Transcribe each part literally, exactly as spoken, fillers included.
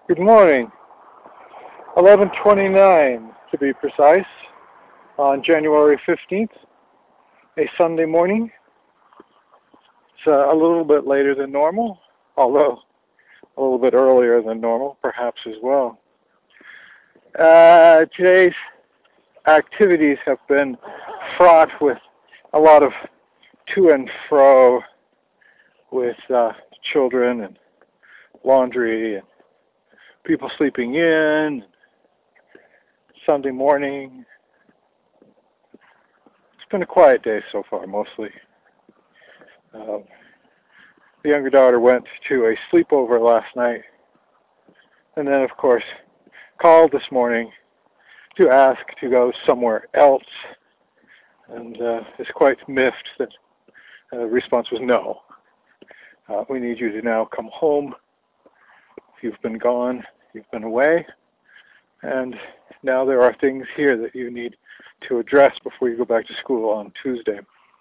Good morning. eleven twenty-nine to be precise, on January fifteenth, a Sunday morning. It's uh, a little bit later than normal, although a little bit earlier than normal, perhaps as well. Uh, today's activities have been fraught with a lot of to and fro with uh, children and laundry and people sleeping in, Sunday morning. It's been a quiet day so far, mostly. Uh, the younger daughter went to a sleepover last night, and then, of course, called this morning to ask to go somewhere else, and uh, is quite miffed that uh, the response was no. Uh, we need you to now come home. You've been gone, you've been away, and now there are things here that you need to address before you go back to school on Tuesday.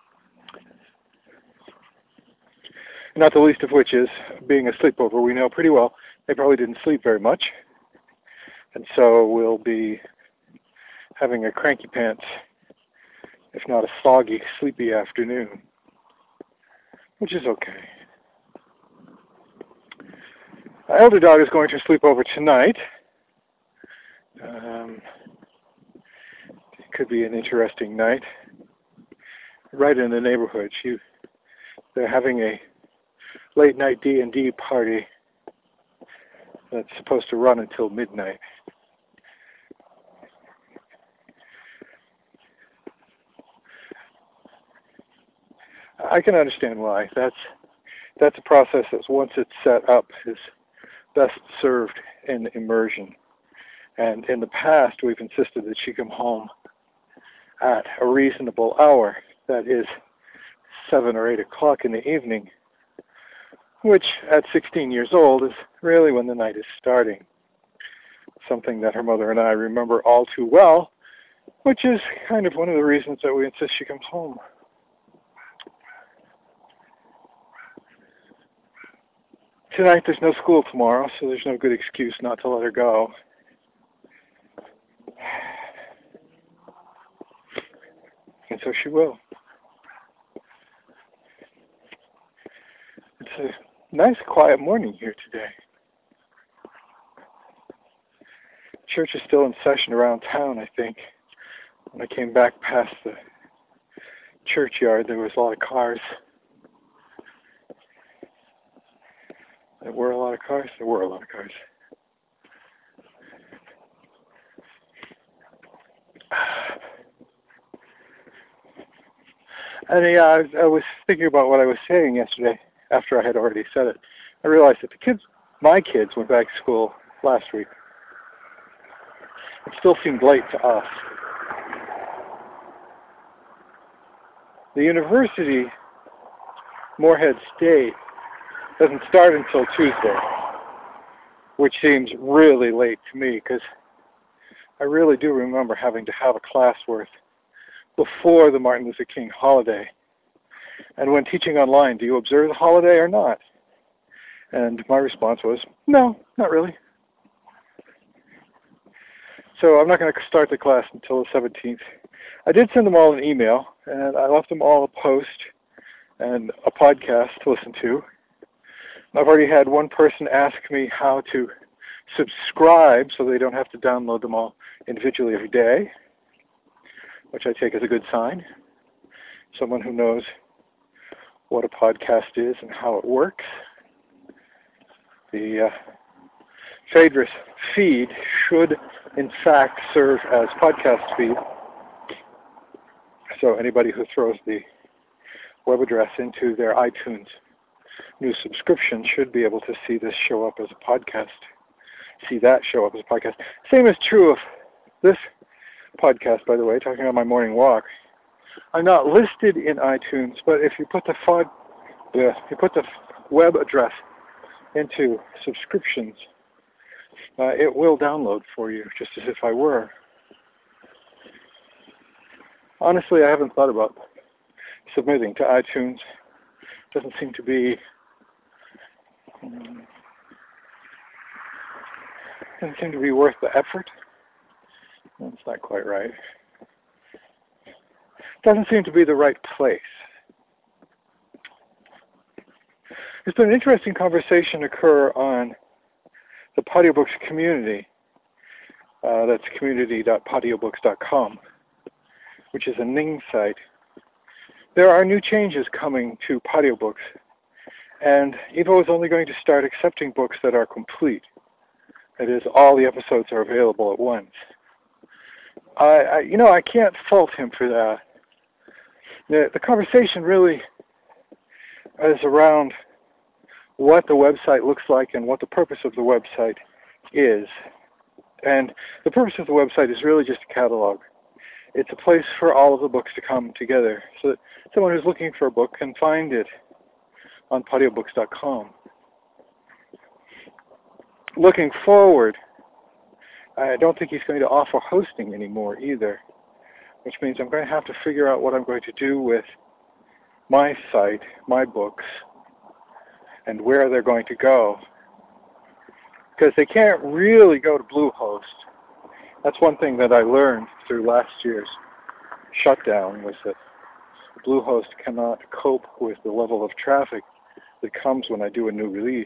Not the least of which is being a sleepover. We know pretty well they probably didn't sleep very much, and so we'll be having a cranky pants, if not a soggy, sleepy afternoon, which is okay. My elder daughter is going to sleep over tonight. Um, it could be an interesting night. Right in the neighborhood, she they're having a late night D and D party that's supposed to run until midnight. I can understand why. That's that's a process that once it's set up is best served in immersion. And in the past, we've insisted that she come home at a reasonable hour, that is seven or eight o'clock in the evening, which at sixteen years old is really when the night is starting. Something that her mother and I remember all too well, which is kind of one of the reasons that we insist she comes home. Tonight there's no school tomorrow, so there's no good excuse not to let her go. And so she will. It's a nice quiet morning here today. Church is still in session around town, I think. When I came back past the churchyard, there was a lot of cars. There were a lot of cars? There were a lot of cars. And yeah, I was, I was thinking about what I was saying yesterday after I had already said it. I realized that the kids, my kids, went back to school last week. It still seemed late to us. The university, Moorhead State, doesn't start until Tuesday, which seems really late to me because I really do remember having to have a class worth before the Martin Luther King holiday. And when teaching online, do you observe the holiday or not? And my response was, no, not really. So I'm not going to start the class until the seventeenth. I did send them all an email, and I left them all a post and a podcast to listen to. I've already had one person ask me how to subscribe so they don't have to download them all individually every day, which I take as a good sign. Someone who knows what a podcast is and how it works. The uh, Phaedrus feed should, in fact, serve as podcast feed. So anybody who throws the web address into their iTunes new subscription should be able to see this show up as a podcast. See that show up as a podcast. Same is true of this podcast, by the way, talking about my morning walk. I'm not listed in iTunes, but if you put the fod, uh, you put the web address into subscriptions, uh, it will download for you, just as if I were. Honestly, I haven't thought about submitting to iTunes. It doesn't seem to be um, Doesn't seem to be worth the effort. That's not quite right. Doesn't seem to be the right place. There's been an interesting conversation occur on the Podiobooks community. Uh, that's community dot podiobooks dot com, which is a Ning site. There are new changes coming to Podiobooks, and Evo is only going to start accepting books that are complete. That is, all the episodes are available at once. I, I you know, I can't fault him for that. The, the conversation really is around what the website looks like and what the purpose of the website is. And the purpose of the website is really just a catalog. It's a place for all of the books to come together so that someone who's looking for a book can find it on podiobooks dot com. Looking forward, I don't think he's going to offer hosting anymore either, which means I'm going to have to figure out what I'm going to do with my site, my books, and where they're going to go. Because they can't really go to Bluehost. That's one thing that I learned through last year's shutdown, was that Bluehost cannot cope with the level of traffic that comes when I do a new release.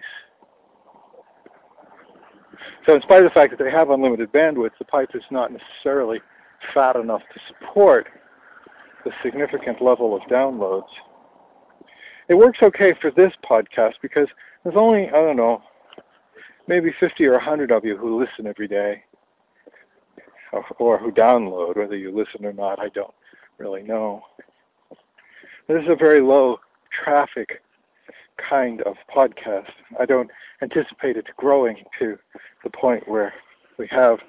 So in spite of the fact that they have unlimited bandwidth, the pipe is not necessarily fat enough to support the significant level of downloads. It works okay for this podcast because there's only, I don't know, maybe fifty or one hundred of you who listen every day, or, or who download. Whether you listen or not, I don't really know. This is a very low traffic kind of podcast. I don't anticipate it growing to the point where we have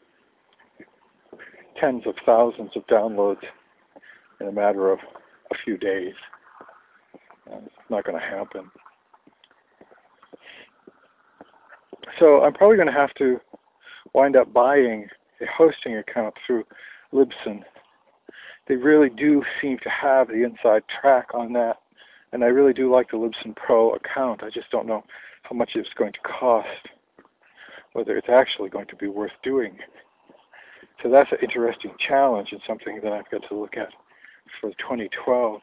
tens of thousands of downloads in a matter of a few days. Uh, it's not going to happen. So I'm probably going to have to wind up buying a hosting account through Libsyn. They really do seem to have the inside track on that, and I really do like the Libsyn Pro account. I just don't know how much it's going to cost, whether it's actually going to be worth doing. So that's an interesting challenge and something that I've got to look at for twenty twelve.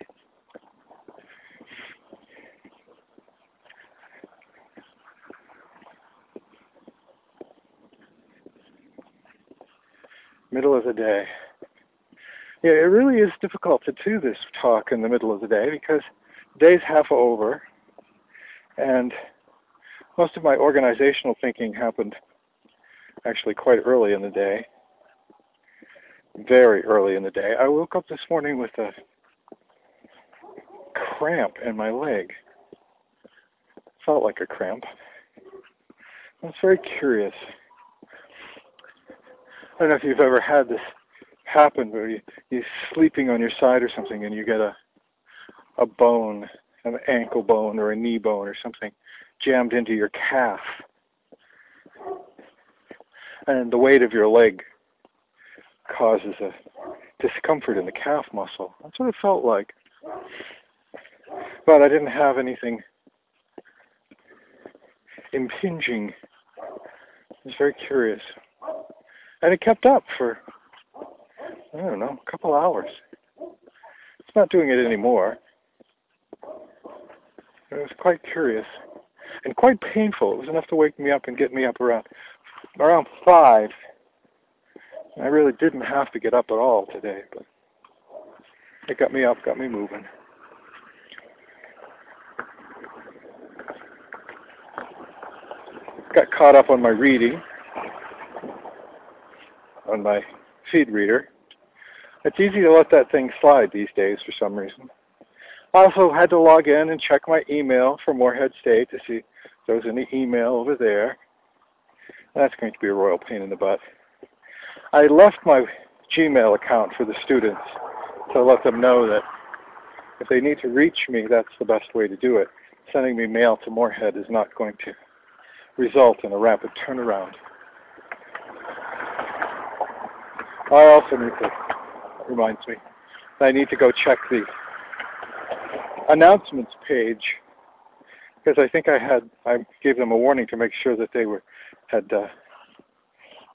Middle of the day. Yeah, it really is difficult to do this talk in the middle of the day because the day's half over, and most of my organizational thinking happened actually quite early in the day, very early in the day. I woke up this morning with a cramp in my leg. Felt like a cramp. That's very curious. I don't know if you've ever had this happen where you, you're sleeping on your side or something and you get a a bone, an ankle bone or a knee bone or something jammed into your calf. And the weight of your leg causes a discomfort in the calf muscle. That's what it felt like. But I didn't have anything impinging. It was very curious. And it kept up for, I don't know, a couple hours. It's not doing it anymore. It was quite curious and quite painful. It was enough to wake me up and get me up around around five. I really didn't have to get up at all today, but it got me up, got me moving. Got caught up on my reading on my feed reader. It's easy to let that thing slide these days for some reason. I also had to log in and check my email for Morehead State to see if there was any email over there. That's going to be a royal pain in the butt. I left my Gmail account for the students to let them know that if they need to reach me, that's the best way to do it. Sending me mail to Morehead is not going to result in a rapid turnaround. I also need to, that reminds me, I need to go check the announcements page because I think I had, I gave them a warning to make sure that they were, had uh,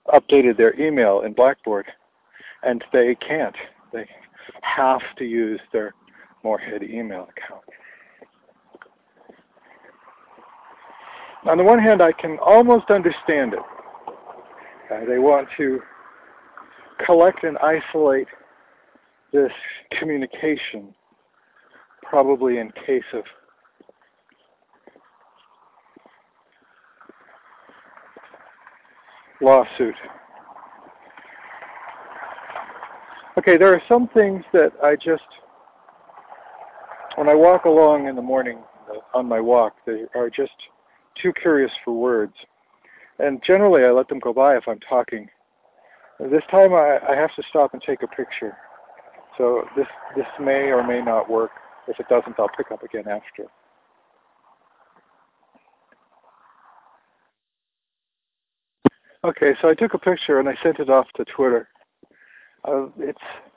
updated their email in Blackboard, and they can't. They have to use their Moorhead email account. On the one hand, I can almost understand it. Uh, they want to collect and isolate this communication, probably in case of lawsuit. Okay, there are some things that I just, when I walk along in the morning uh, on my walk, they are just too curious for words. And generally I let them go by if I'm talking. This time I, I have to stop and take a picture. So this, this may or may not work. If it doesn't, I'll pick up again after. Okay, so I took a picture and I sent it off to Twitter. Uh, it's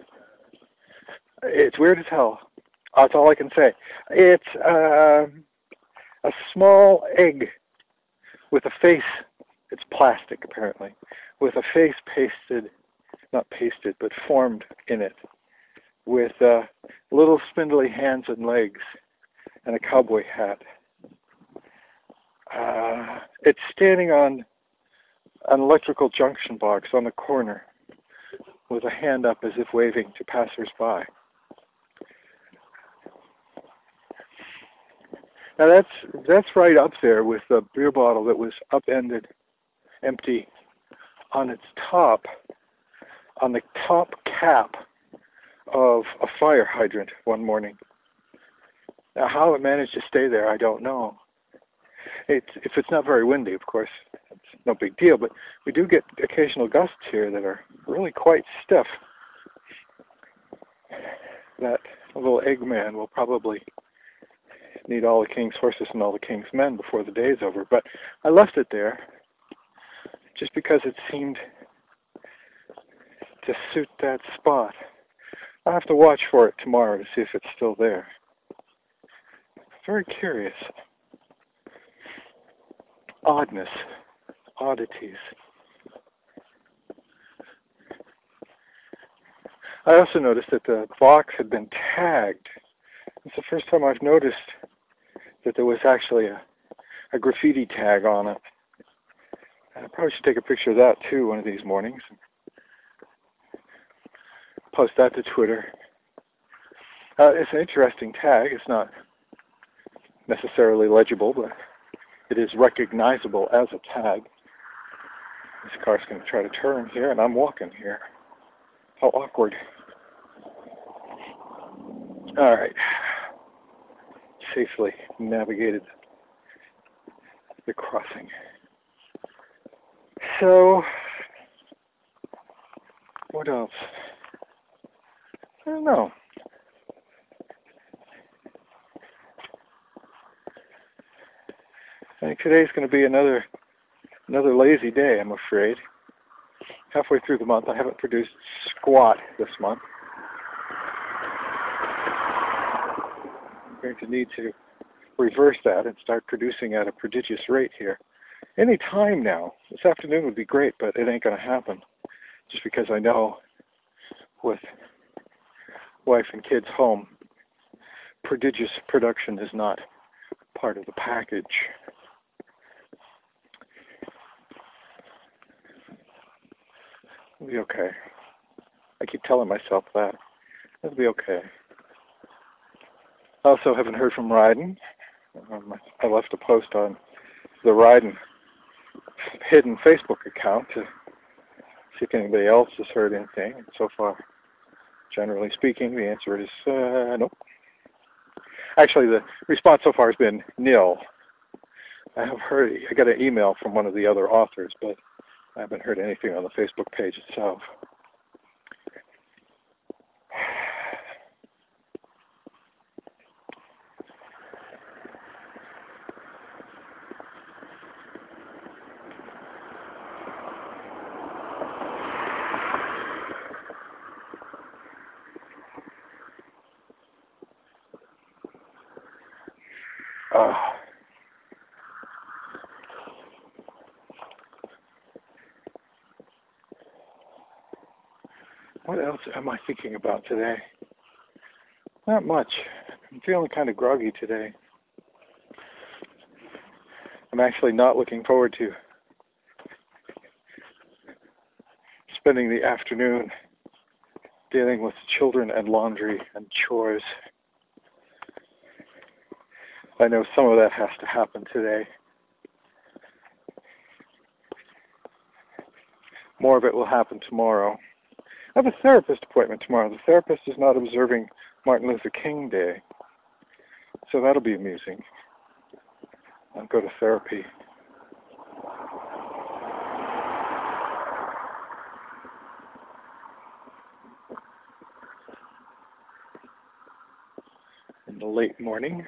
it's weird as hell. That's all I can say. It's uh, a small egg with a face. It's plastic, apparently, with a face pasted, not pasted, but formed in it, with uh, little spindly hands and legs and a cowboy hat. Uh, it's standing on an electrical junction box on the corner with a hand up as if waving to passers-by. Now that's that's right up there with the beer bottle that was upended, empty, on its top, on the top cap of a fire hydrant one morning. Now how it managed to stay there, I don't know. It's, if it's not very windy, of course, it's no big deal, but we do get occasional gusts here that are really quite stiff. That little Eggman will probably need all the king's horses and all the king's men before the day is over, but I left it there just because it seemed to suit that spot. I'll have to watch for it tomorrow to see if it's still there. Very curious. Oddness. Oddities. I also noticed that the box had been tagged. It's the first time I've noticed that there was actually a, a graffiti tag on it. I probably should take a picture of that too one of these mornings. Post that to Twitter. Uh, it's an interesting tag. It's not necessarily legible, but it is recognizable as a tag. This car's going to try to turn here, and I'm walking here. How awkward. All right. Safely navigated the crossing. So, what else? I don't know. I think today's going to be another another lazy day, I'm afraid. Halfway through the month, I haven't produced squat this month. I'm going to need to reverse that and start producing at a prodigious rate here. Any time now. This afternoon would be great, but it ain't going to happen. Just because I know with wife and kids home, prodigious production is not part of the package. It'll be okay. I keep telling myself that. It'll be okay. I also haven't heard from Ryden. Um, I left a post on the Ryden hidden Facebook account to see if anybody else has heard anything. And so far, generally speaking, the answer is uh, nope. Actually, the response so far has been nil. I have heard, I got an email from one of the other authors, but I haven't heard anything on the Facebook page itself. Uh, What else am I thinking about today? Not much. I'm feeling kind of groggy today. I'm actually not looking forward to spending the afternoon dealing with children and laundry and chores. I know some of that has to happen today. More of it will happen tomorrow. I have a therapist appointment tomorrow. The therapist is not observing Martin Luther King Day, so that'll be amusing. I'll go to therapy. In the late morning.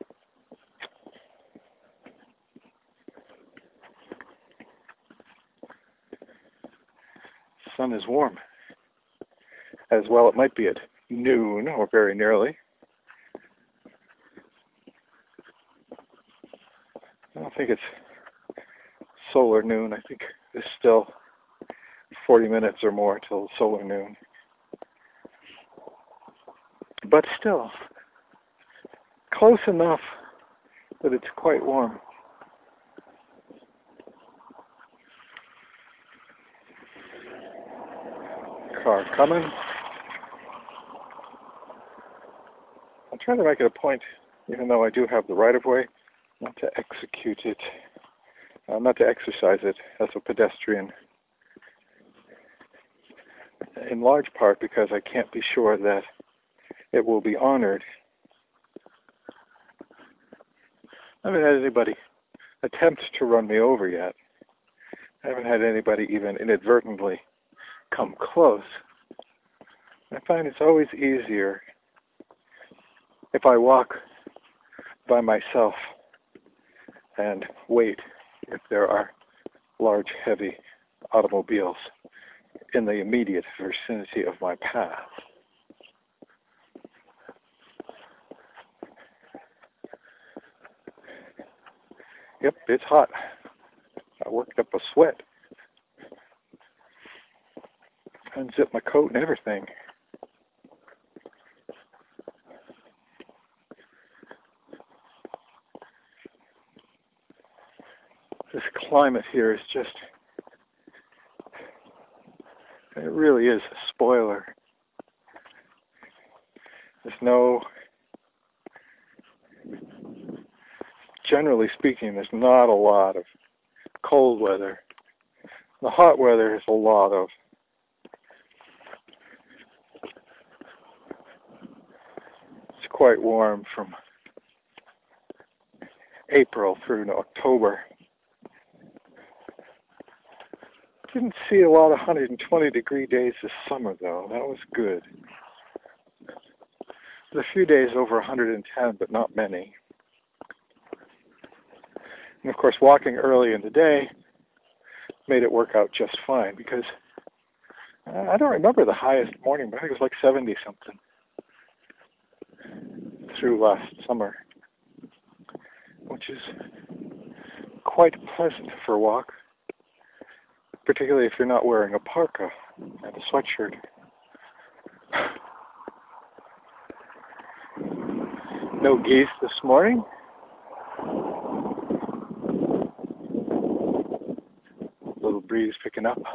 The sun is warm. As well it might be at noon or very nearly. I don't think it's solar noon. I think there's still forty minutes or more till solar noon. But still, close enough that it's quite warm. Car coming. I'll try to make it a point, even though I do have the right-of-way, not to execute it, uh, not to exercise it as a pedestrian, in large part because I can't be sure that it will be honored. I haven't had anybody attempt to run me over yet. I haven't had anybody even inadvertently come close. I find it's always easier if I walk by myself and wait if there are large, heavy automobiles in the immediate vicinity of my path. Yep, it's hot. I worked up a sweat. Unzipped my coat and everything. This climate here is just, it really is a spoiler. There's no, generally speaking, there's not a lot of cold weather. The hot weather is a lot of. It's quite warm from April through to October. Didn't see a lot of one hundred twenty degree days this summer, though. That was good. There's a few days over one hundred ten, but not many. And of course, walking early in the day made it work out just fine, because uh, I don't remember the highest morning, but I think it was like seventy something through last summer, which is quite pleasant for a walk. Particularly if you're not wearing a parka and a sweatshirt. No geese this morning. Little breeze picking up.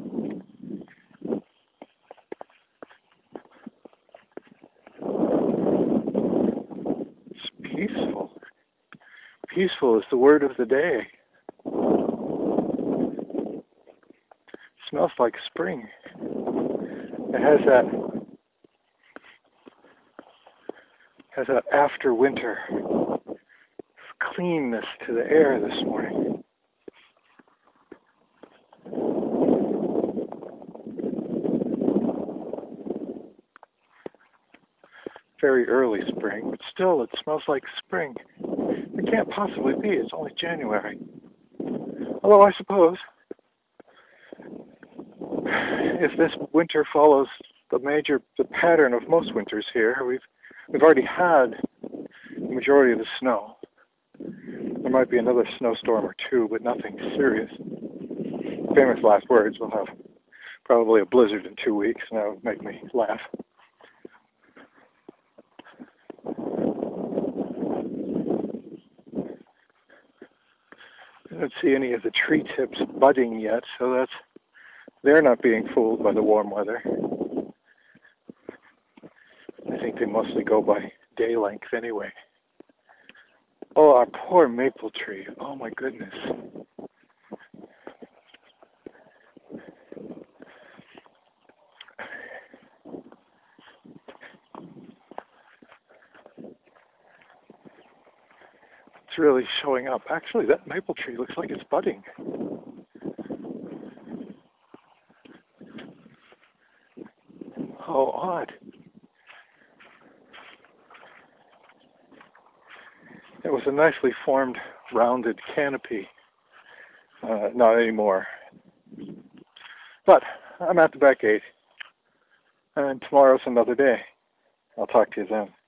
It's peaceful. Peaceful is the word of the day. Smells like spring. It has that has that after winter cleanness to the air this morning. Very early spring, but still it smells like spring. It can't possibly be. It's only January. Although I suppose if this winter follows the major the pattern of most winters here, we've we've already had the majority of the snow. There might be another snowstorm or two, but nothing serious. Famous last words. We'll have Probably a blizzard in two weeks, and that would make me laugh. I don't see any of the tree tips budding yet, so that's they're not being fooled by the warm weather. I think they mostly go by day length anyway. Oh, our poor maple tree. Oh my goodness. It's really showing up. Actually, that maple tree looks like it's budding. How odd. It was a nicely formed, rounded canopy. Uh, not anymore. But I'm at the back gate, and tomorrow's another day. I'll talk to you then.